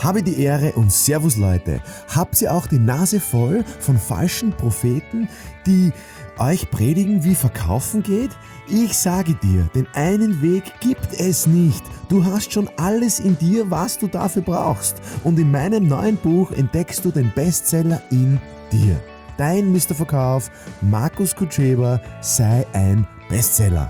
Habe die Ehre und Servus Leute. Habt ihr auch die Nase voll von falschen Propheten, die euch predigen, wie Verkaufen geht? Ich sage dir, den einen Weg gibt es nicht. Du hast schon alles in dir, was du dafür brauchst. Und in meinem neuen Buch entdeckst du den Bestseller in dir. Dein Mr. Verkauf, Markus Kutscheber, sei ein Bestseller.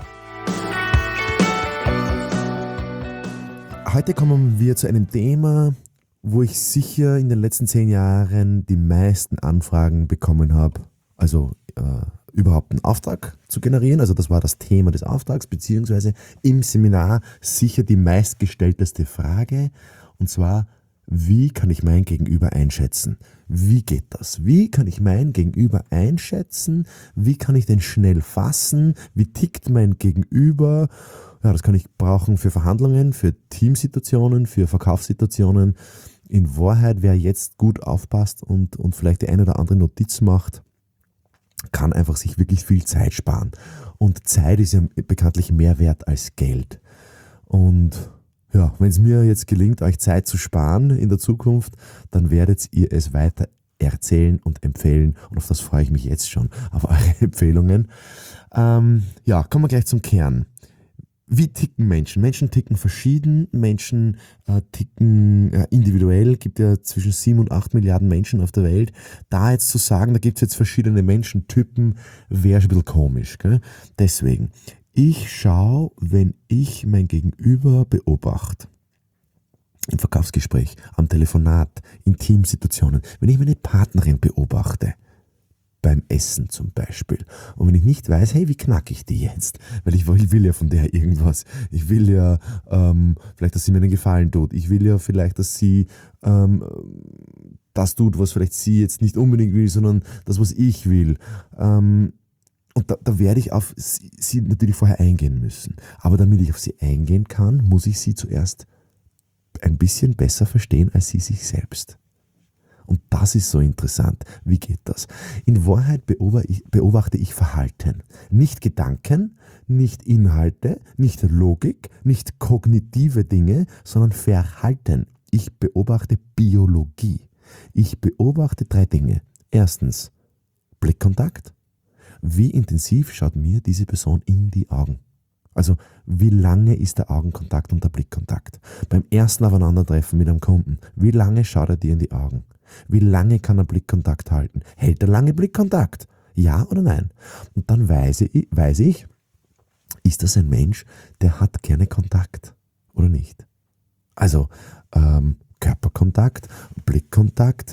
Heute kommen wir zu einem Thema, wo ich sicher in den letzten 10 Jahren die meisten Anfragen bekommen habe, also überhaupt einen Auftrag zu generieren. Also das war das Thema des Auftrags, beziehungsweise im Seminar sicher die meistgestellteste Frage, und zwar: Wie kann ich mein Gegenüber einschätzen? Wie geht das? Wie kann ich mein Gegenüber einschätzen? Wie kann ich den schnell fassen? Wie tickt mein Gegenüber? Ja, das kann ich brauchen für Verhandlungen, für Teamsituationen, für Verkaufssituationen. In Wahrheit, wer jetzt gut aufpasst und vielleicht die eine oder andere Notiz macht, kann einfach sich wirklich viel Zeit sparen. Und Zeit ist ja bekanntlich mehr wert als Geld. Und ja, wenn es mir jetzt gelingt, euch Zeit zu sparen in der Zukunft, dann werdet ihr es weiter erzählen und empfehlen. Und auf das freue ich mich jetzt schon, auf eure Empfehlungen. Kommen wir gleich zum Kern. Wie ticken Menschen? Menschen ticken verschieden, Menschen ticken individuell, gibt ja zwischen 7 und 8 Milliarden Menschen auf der Welt. Da jetzt zu sagen, da gibt es jetzt verschiedene Menschentypen, wäre schon ein bisschen komisch. Gell? Deswegen, ich schaue, wenn ich mein Gegenüber beobachte, im Verkaufsgespräch, am Telefonat, in Teamsituationen, wenn ich meine Partnerin beobachte, beim Essen zum Beispiel. Und wenn ich nicht weiß, hey, wie knacke ich die jetzt? Weil ich will ja von der irgendwas. Ich will ja vielleicht, dass sie mir einen Gefallen tut. Ich will ja vielleicht, dass sie das tut, was vielleicht sie jetzt nicht unbedingt will, sondern das, was ich will. Und da werde ich auf sie natürlich vorher eingehen müssen. Aber damit ich auf sie eingehen kann, muss ich sie zuerst ein bisschen besser verstehen als sie sich selbst. Und das ist so interessant. Wie geht das? In Wahrheit beobachte ich Verhalten. Nicht Gedanken, nicht Inhalte, nicht Logik, nicht kognitive Dinge, sondern Verhalten. Ich beobachte Biologie. Ich beobachte 3 Dinge. Erstens, Blickkontakt. Wie intensiv schaut mir diese Person in die Augen? Also, wie lange ist der Augenkontakt und der Blickkontakt? Beim ersten Aufeinandertreffen mit einem Kunden, wie lange schaut er dir in die Augen? Wie lange kann er Blickkontakt halten? Hält er lange Blickkontakt? Ja oder nein? Und dann weiß ich, ist das ein Mensch, der hat gerne Kontakt oder nicht? Also, Körperkontakt, Blickkontakt,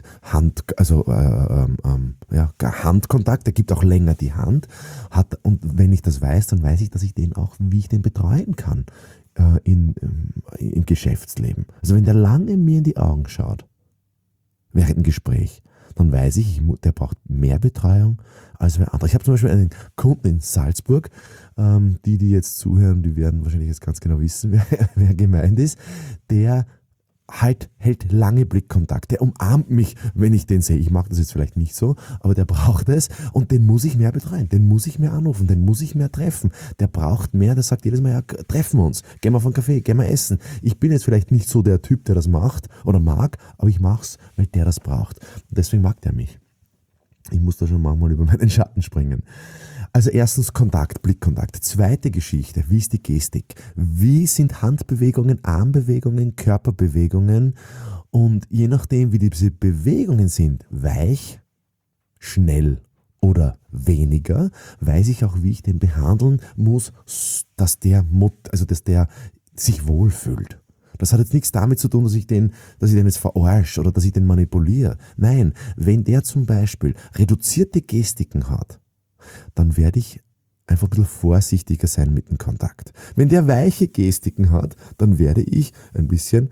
Handkontakt, der gibt auch länger die Hand. Und wenn ich das weiß, dann weiß ich, dass ich den auch, wie ich den betreuen kann im Geschäftsleben. Also wenn der lange mir in die Augen schaut, während dem Gespräch, dann weiß ich, der braucht mehr Betreuung als wer andere. Ich habe zum Beispiel einen Kunden in Salzburg, die jetzt zuhören, die werden wahrscheinlich jetzt ganz genau wissen, wer gemeint ist, der hält lange Blickkontakt, der umarmt mich, wenn ich den sehe. Ich mag das jetzt vielleicht nicht so, aber der braucht es und den muss ich mehr betreuen, den muss ich mehr anrufen, den muss ich mehr treffen. Der braucht mehr, der sagt jedes Mal, ja, treffen wir uns, gehen wir auf einen Kaffee, gehen wir essen. Ich bin jetzt vielleicht nicht so der Typ, der das macht oder mag, aber ich mach's, weil der das braucht. Und deswegen mag der mich. Ich muss da schon manchmal über meinen Schatten springen. Also erstens Kontakt, Blickkontakt. Zweite Geschichte, wie ist die Gestik? Wie sind Handbewegungen, Armbewegungen, Körperbewegungen? Und je nachdem, wie diese Bewegungen sind, weich, schnell oder weniger, weiß ich auch, wie ich den behandeln muss, dass der sich wohlfühlt. Das hat jetzt nichts damit zu tun, dass ich den jetzt verarsche oder dass ich den manipuliere. Nein, wenn der zum Beispiel reduzierte Gestiken hat, dann werde ich einfach ein bisschen vorsichtiger sein mit dem Kontakt. Wenn der weiche Gestiken hat, dann werde ich ein bisschen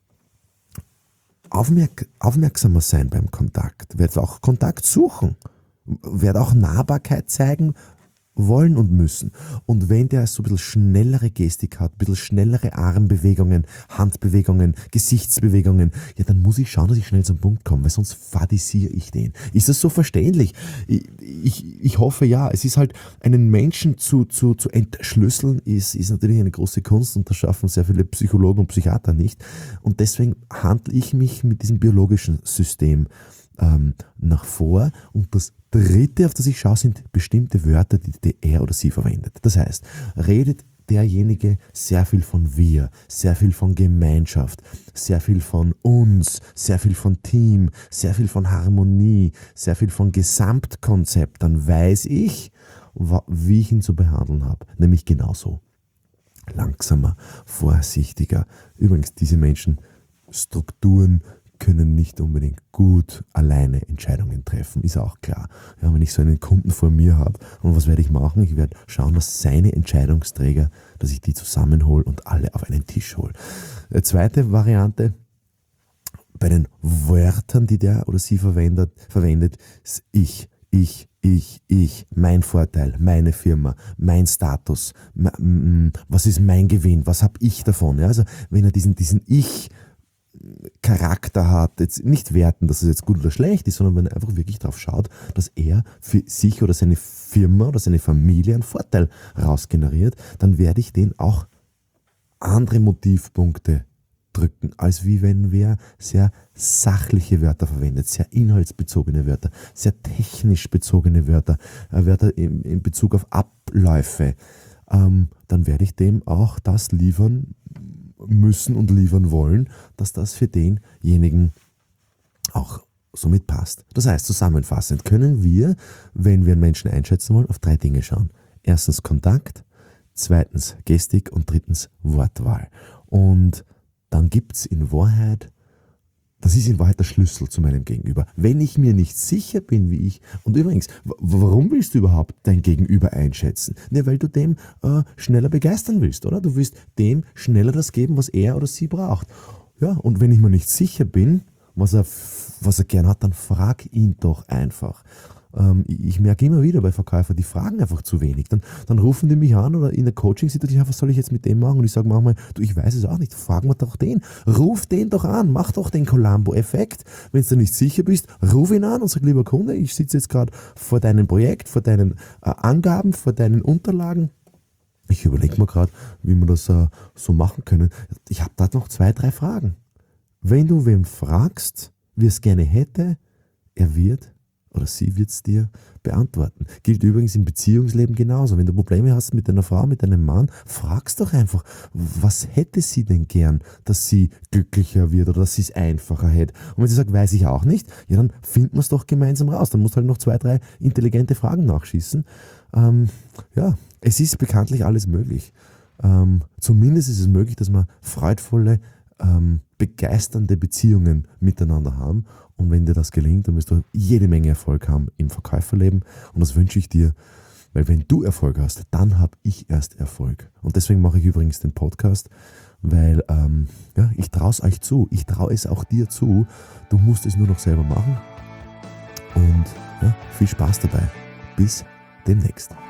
aufmerksamer sein beim Kontakt, werde auch Kontakt suchen, werde auch Nahbarkeit zeigen, wollen und müssen. Und wenn der so ein bisschen schnellere Gestik hat, ein bisschen schnellere Armbewegungen, Handbewegungen, Gesichtsbewegungen, ja, dann muss ich schauen, dass ich schnell zum Punkt komme, weil sonst fadisiere ich den. Ist das so verständlich? Ich hoffe ja. Es ist halt, einen Menschen zu entschlüsseln, ist natürlich eine große Kunst und das schaffen sehr viele Psychologen und Psychiater nicht. Und deswegen handle ich mich mit diesem biologischen System nach vor. Und das Dritte, auf das ich schaue, sind bestimmte Wörter, die er oder sie verwendet. Das heißt, redet derjenige sehr viel von wir, sehr viel von Gemeinschaft, sehr viel von uns, sehr viel von Team, sehr viel von Harmonie, sehr viel von Gesamtkonzept, dann weiß ich, wie ich ihn zu behandeln habe. Nämlich genauso. Langsamer, vorsichtiger. Übrigens, diese Menschen, Strukturen können nicht unbedingt gut alleine Entscheidungen treffen, ist auch klar. Ja, wenn ich so einen Kunden vor mir habe, und was werde ich machen? Ich werde schauen, dass seine Entscheidungsträger, dass ich die zusammenhole und alle auf einen Tisch hole. Zweite Variante, bei den Wörtern, die der oder sie verwendet, ist ich, mein Vorteil, meine Firma, mein Status, was ist mein Gewinn, was habe ich davon? Ja, also wenn er diesen Ich Charakter hat, jetzt nicht werten, dass es jetzt gut oder schlecht ist, sondern wenn er einfach wirklich darauf schaut, dass er für sich oder seine Firma oder seine Familie einen Vorteil rausgeneriert, dann werde ich den auch andere Motivpunkte drücken, als wie wenn wer sehr sachliche Wörter verwendet, sehr inhaltsbezogene Wörter, sehr technisch bezogene Wörter, Wörter in Bezug auf Abläufe, dann werde ich dem auch das liefern müssen und liefern wollen, dass das für denjenigen auch somit passt. Das heißt, zusammenfassend können wir, wenn wir einen Menschen einschätzen wollen, auf 3 Dinge schauen. Erstens Kontakt, zweitens Gestik und drittens Wortwahl. Und dann gibt es in Wahrheit, das ist in Wahrheit der Schlüssel zu meinem Gegenüber. Wenn ich mir nicht sicher bin, wie ich, und übrigens, warum willst du überhaupt dein Gegenüber einschätzen? Ne, weil du dem schneller begeistern willst, oder? Du willst dem schneller das geben, was er oder sie braucht. Ja, und wenn ich mir nicht sicher bin, was er gern hat, dann frag ihn doch einfach. Ich merke immer wieder bei Verkäufern, die fragen einfach zu wenig. Dann rufen die mich an oder in der Coaching-Situation, was soll ich jetzt mit dem machen? Und ich sage manchmal, du, ich weiß es auch nicht, fragen wir doch den. Ruf den doch an, mach doch den Columbo-Effekt. Wenn du nicht sicher bist, ruf ihn an und sag, lieber Kunde, ich sitze jetzt gerade vor deinem Projekt, vor deinen Angaben, vor deinen Unterlagen. Ich überlege mir gerade, wie wir das so machen können. Ich habe da noch 2, 3 Fragen. Wenn du wen fragst, wie es gerne hätte, er wird oder sie wird es dir beantworten. Gilt übrigens im Beziehungsleben genauso. Wenn du Probleme hast mit deiner Frau, mit deinem Mann, fragst doch einfach, was hätte sie denn gern, dass sie glücklicher wird oder dass sie es einfacher hätte. Und wenn sie sagt, weiß ich auch nicht, ja, dann finden wir es doch gemeinsam raus. Dann musst du halt noch 2, 3 intelligente Fragen nachschießen. Ja, es ist bekanntlich alles möglich. Zumindest ist es möglich, dass wir freudvolle, begeisternde Beziehungen miteinander haben. Und wenn dir das gelingt, dann wirst du jede Menge Erfolg haben im Verkäuferleben. Und das wünsche ich dir, weil wenn du Erfolg hast, dann habe ich erst Erfolg. Und deswegen mache ich übrigens den Podcast, weil ja, ich traue es euch zu. Ich traue es auch dir zu. Du musst es nur noch selber machen. Und ja, viel Spaß dabei. Bis demnächst.